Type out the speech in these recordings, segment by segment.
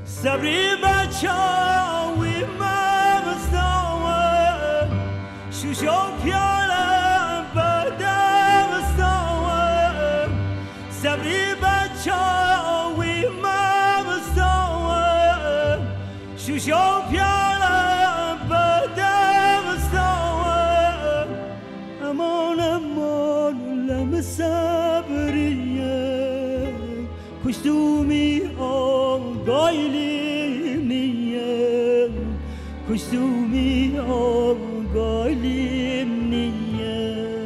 صبری بچاوی مبستاوه شوشو پیاله بدمستاوه صبری بچاوی مبستاوه شوشو پیاله بدمستاوه امان امان لم صبریه کشتومی آگایلی نیه کشتومی آگایلی نیه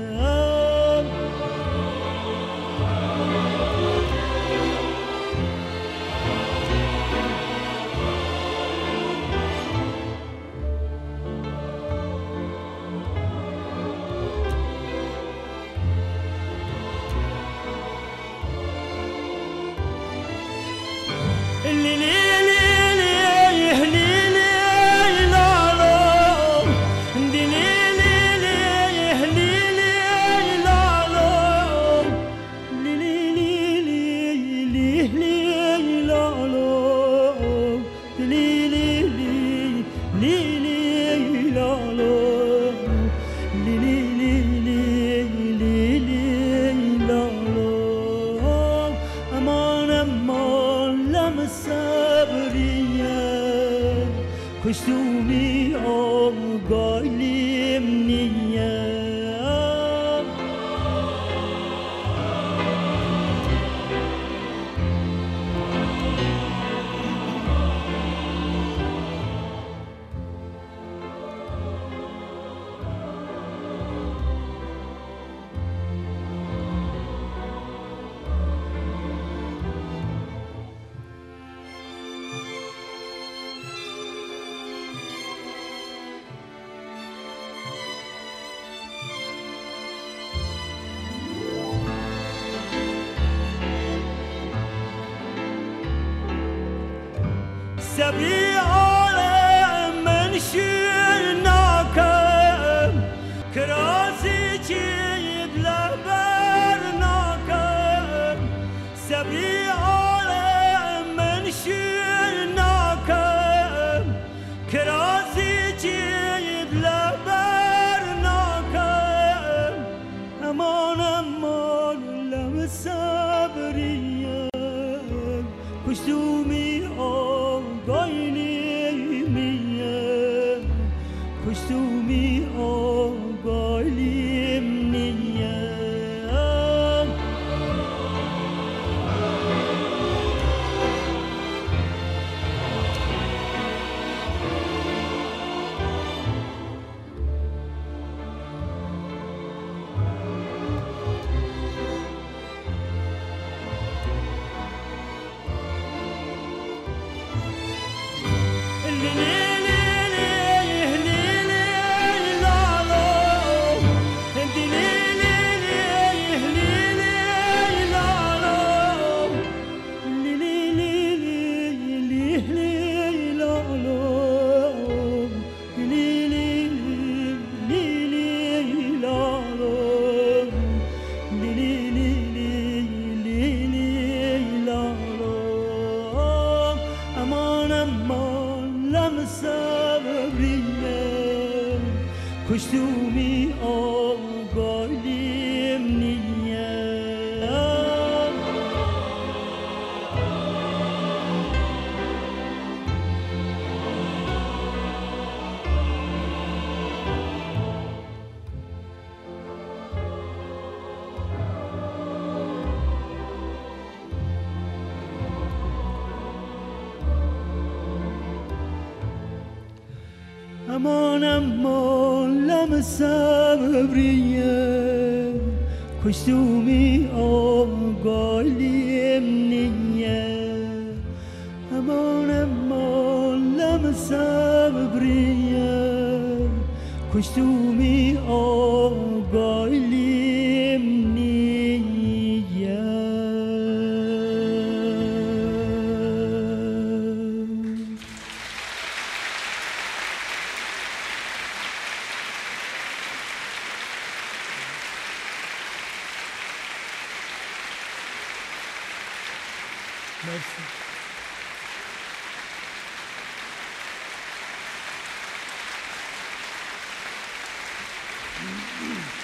کشتومی آگایلیم نیه صبری عالم من شرناکم کراسی چید لبر ناکم صبری عالم من شرناکم کراسی چید لبر ناکم امان امان لم صبریم کشتومی آگایلیم کشتومی آگایلیم نیه کشتومی آگایلیم نیه امان امان لم صبریه کشتومی آگایلیم نیه امان امان لم صبریه کشتومی آگایلیم نیه مرسی. you.